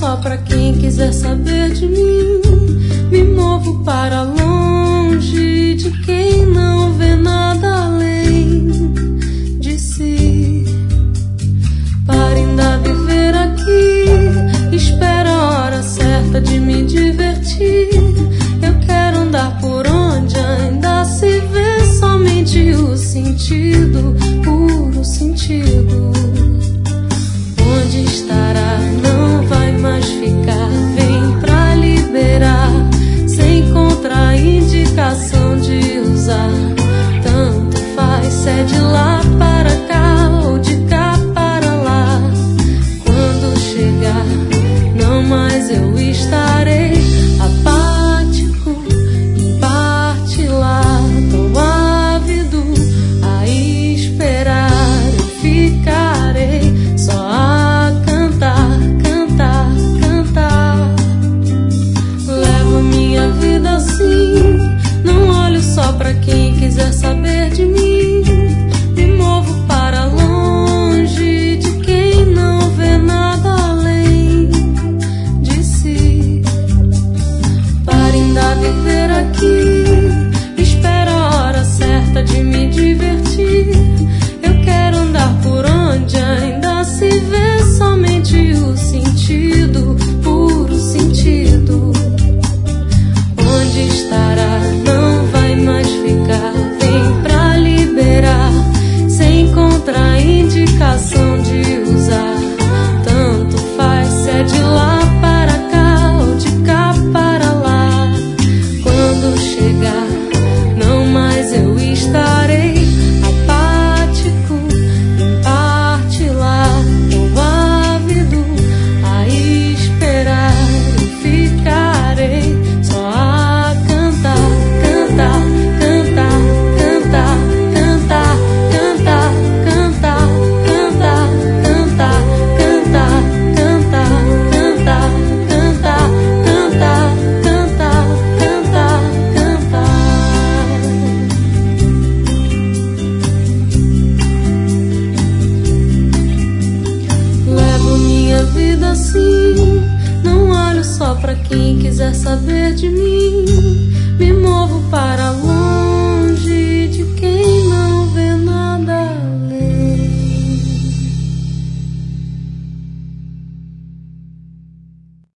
só pra quem quiser saber de mim. Me movo para longe de quem não vê nada além de si. Para ainda viver aqui, espero a hora certa de me divertir. Eu quero andar por onde ainda se vê somente o sentido, puro sentido. Onde estará? Não vai mais ficar. Vem pra liberar, sem contraindicação de usar. Tanto faz se é de lá para cá ou de cá para lá. Quando chegar, não mais eu estarei apático, em parte lá. Tô ávido a esperar. Eu ficarei só a cantar, cantar, cantar. Levo minha vida assim, não olho só pra quem quiser saber de mim. Me movo para longe de quem não vê nada além de si. Para ainda viver aqui, espero a hora certa de me divertir. Eu quero andar por onde ainda se vê somente o sentido, puro sentido. Onde estará? Não vai mais ficar. Vem pra liberar, sem contraindicação de usar. Tanto faz se é de lá para cá ou de cá para lá. Quando chegar, não mais eu estarei apático, em parte lá. Tô ávido a esperar. Eu ficarei só a cantar, cantar, cantar, cantar, cantar, cantar, cantar, cantar, cantar, cantar, cantar, cantar, cantar, cantar, cantar, cantar, cantar. Levo minha vida assim, não olho só pra quem quiser saber de mim. Me movo para longe